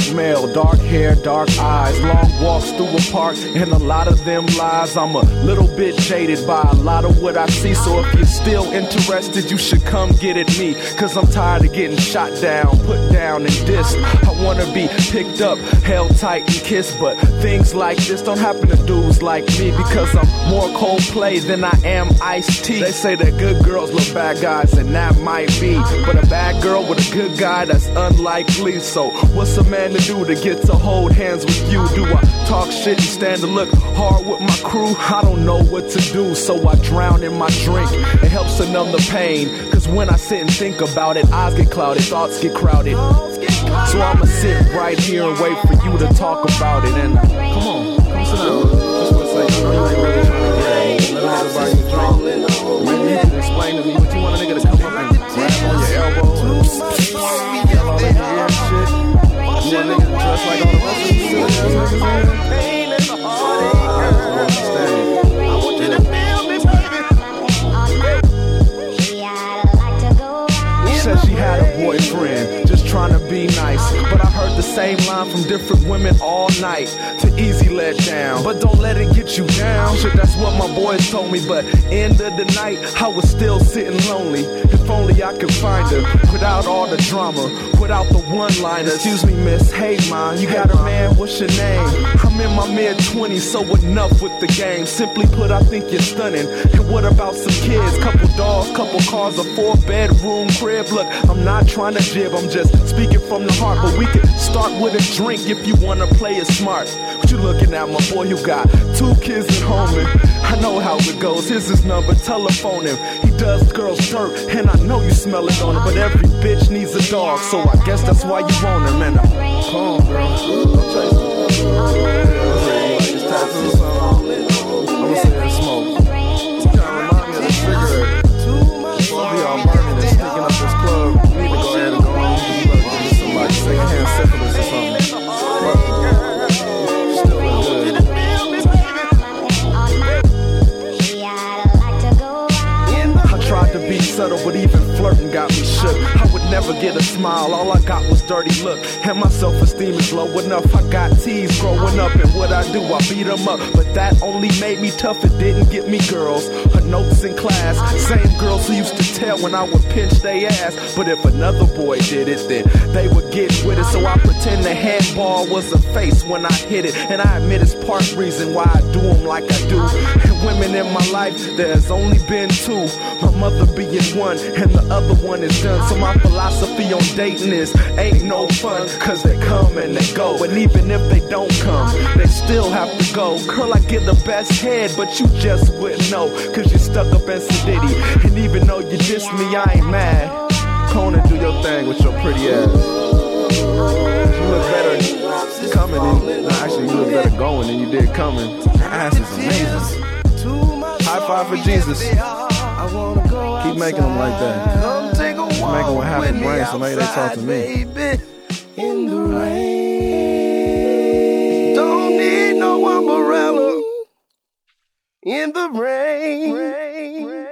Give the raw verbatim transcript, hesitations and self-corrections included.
male, dark hair, dark eyes, long walks through a park, and a lot of them lies. I'm a little bit jaded by a lot of what I see, so if you're still interested, you should come get at me, cause I'm tired of getting shot down, put down and dissed. I wanna be picked up, held tight and kissed, but things like this don't happen to dudes like me, because I'm more Coldplay than I am Ice-T. They say that good girls love bad guys, and that might be, but a bad girl with a good guy, that's unlikely. So what's a man to do to get to hold hands with you? Do I talk shit and stand to look hard with my crew? I don't know what to do, so I drown in my drink. It helps to numb the pain, cause when I sit and think about it, eyes get clouded, thoughts get crowded. So I'ma sit right here and wait for you to talk about it. And come on, come sit down. Just wanna say, I know you ain't really trying to get it. Let everybody drink. Maybe you can explain to me what you want a nigga to come up and grab on your elbow and yell all in your ear and shit. You want a nigga to dress like all the rest of you silly ass niggas in here? I don't understand it. Said she had a boyfriend, just trying to be nice, but I heard the same line from different women all night. To easy let down, but don't let it get you down. Shit, that's what my boys told me, but end of the night, I was still sitting lonely. If only I could find her, without all the drama, without the one-liners. Excuse me, miss, hey ma, you got a man, what's your name? I'm in my mid-twenties, so enough with the game. Simply put, I think you're stunning. And what about some kids? Couple dogs, couple cars, a four-bedroom crib. Look, I'm not trying to jib, I'm just speaking from the heart. But we can start with a drink if you wanna play it smart. What you looking at, my boy? You got two kids at home, and I know how it goes. Here's his number, telephone him. He does girls dirt, and I know you smell it on him. But every bitch needs a dog, so I guess that's why you want him. And I'm calm, girl. Don't chase him. Like this tattoo or something. I'ma sit here and smoke. You kinda remind me of a cigarette. Supposed to be all burning and sticking up this club. We need to go ahead and go on. Get somebody secondhand syphilis or something. Still look good. I tried to be subtle, but even flirting got me shook. I would never get a smile, all I got was dirty look. And my self-esteem is low enough. I got teased growing up, and what I do, I beat them up. But that only made me tough, it didn't get me girls. Her notes in class, same girls who used to tell when I would pinch they ass. But if another boy did it, then they would get with it. So I pretend the handball was a face when I hit it. And I admit it's part reason why I do them like I do. And women in my life, there's only been two. My mother being one, and the other one is done. So my philosophy on dating is ain't no fun, cause they come and they go. And even if they don't come, they still have to go. Girl, I get the best head, but you just wouldn't know, cause you're stuck up in Sedity. And even though you diss me, I ain't mad. Go on and do your thing with your pretty ass. You look better coming than, no, actually you look better going than you did coming. Your ass is amazing. High five for Jesus. Keep making them like that. Keep making them half a brain, so maybe they talk to me. In the rain, don't need no umbrella. In the rain.